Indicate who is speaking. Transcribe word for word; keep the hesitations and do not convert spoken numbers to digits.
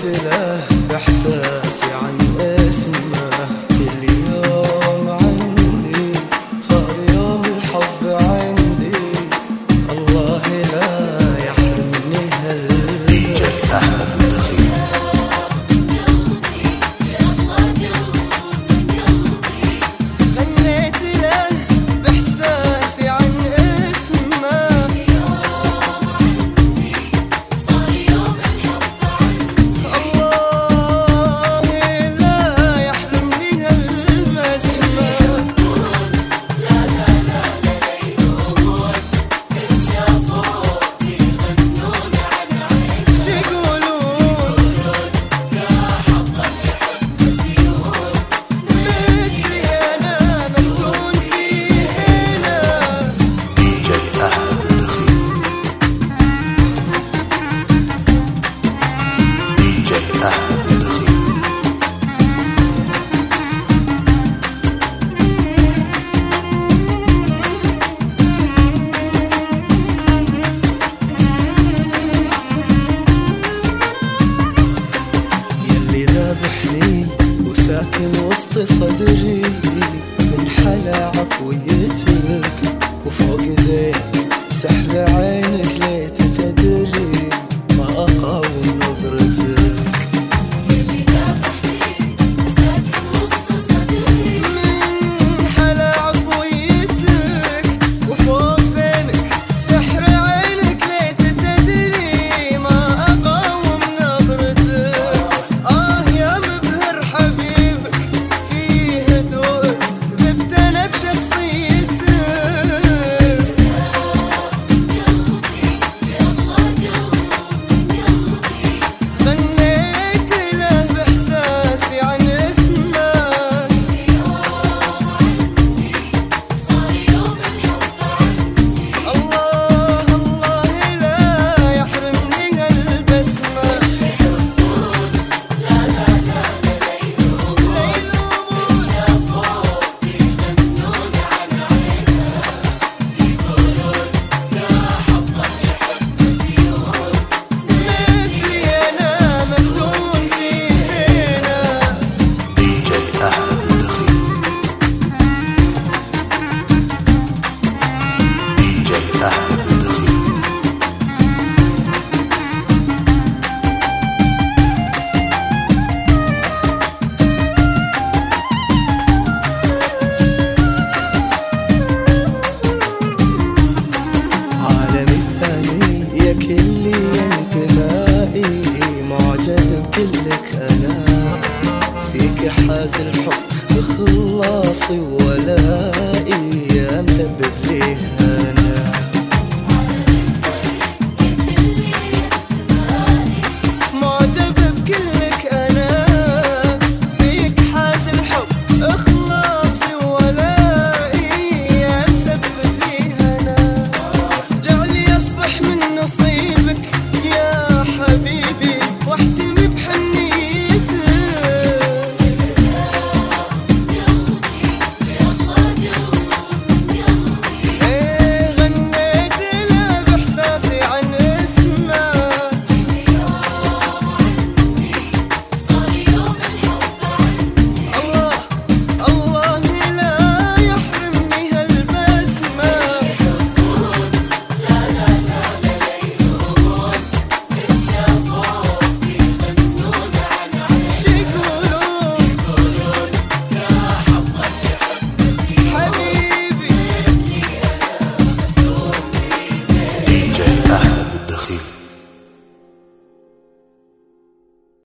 Speaker 1: له بإحساسي عن اسمه. كل يوم عندي صار يوم الحب عندي، الله لا يحرمني هالاسم. ساكن وسط صدري من حلا عفويتك، وفوق زينك سحر عينك ليت تدري ما أقاوم نظرتك.
Speaker 2: اللي ذابحني ساكن وسط صدري
Speaker 1: من حلا عفويتك، وفوق زينك سحر عينك ليت تدري ما أقاوم نظرتك. آه يا مبهر حبيبك فيه دوء ذبت أنا بشخصيتك. غنيت له بإحساسي عن اسمك.
Speaker 2: صار يوم الحب عندي،
Speaker 1: الله الله لا يحرمني هالبسمة.
Speaker 2: يحبون لا لا لا لا يلومون، شافوك يغنون عن عينه، يقولون يا حظه يحب زيون.
Speaker 1: مثلي أنا مفتون في زينة. عالمي الثاني يا كلي انتمائي، معجب بكلك أنا، فيك حاز الحب بخلاصي ولا